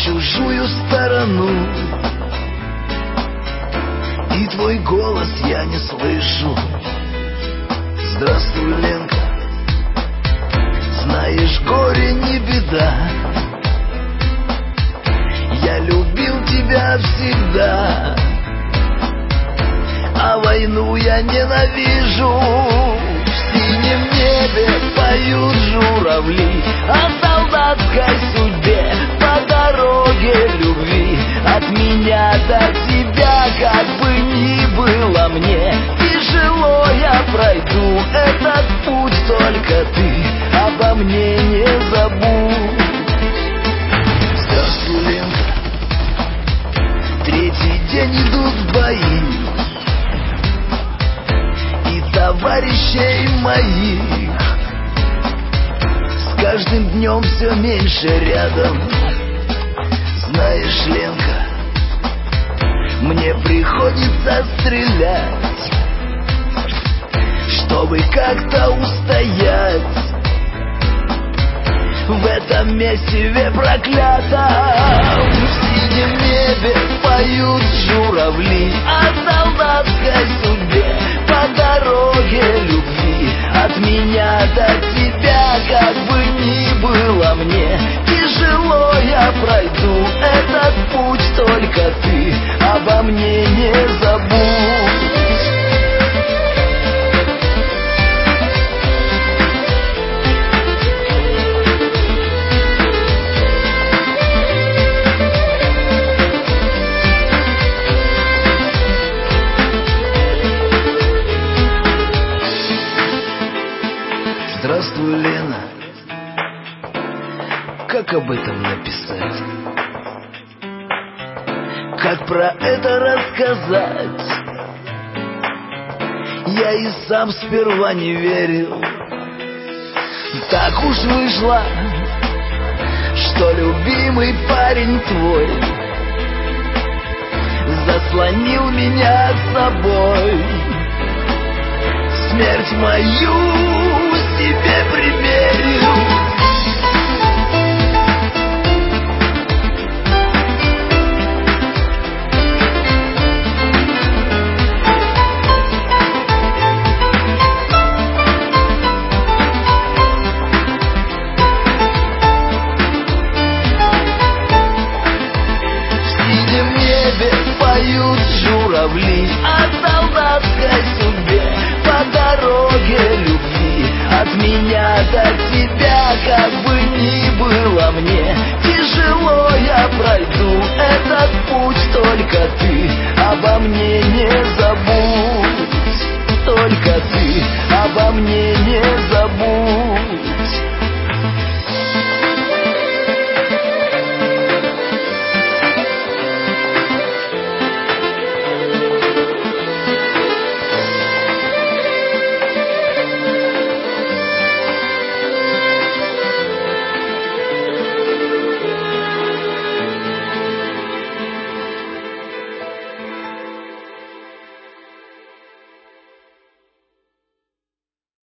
чужую сторону, и твой голос я не слышу. Здравствуй, Ленка, знаешь, горе не беда. Я любил тебя всегда, а войну я ненавижу. В синем небе поют журавли о солдатской судьбе по дороге любви. От меня до тебя, как бы ни было мне тяжело, я пройду этот путь, только ты обо мне не забудь. Здравствуй, Ленка, третий день идут бои, и товарищей моих с каждым днем все меньше рядом. Знаешь, Ленка, мне приходится стрелять, чтобы как-то устоять в этом месиве проклятом. В синем небе поют журавли о солдатской судьбе по дороге любви. От меня до тебя, как бы ни было мне тяжело, я пройду этот путь, только ты обо мне не забудь. Здравствуй, Лена, как об этом написать? Как про это рассказать? Я и сам сперва не верил. Так уж вышло, что любимый парень твой заслонил меня собой. Смерть мою себе примерил. В синем небе поют журавли о солдатской судьбе по дороге любви. От меня до тебя, как бы ни было мне тяжело, я пройду этот путь, только ты обо мне не забудь, только ты обо мне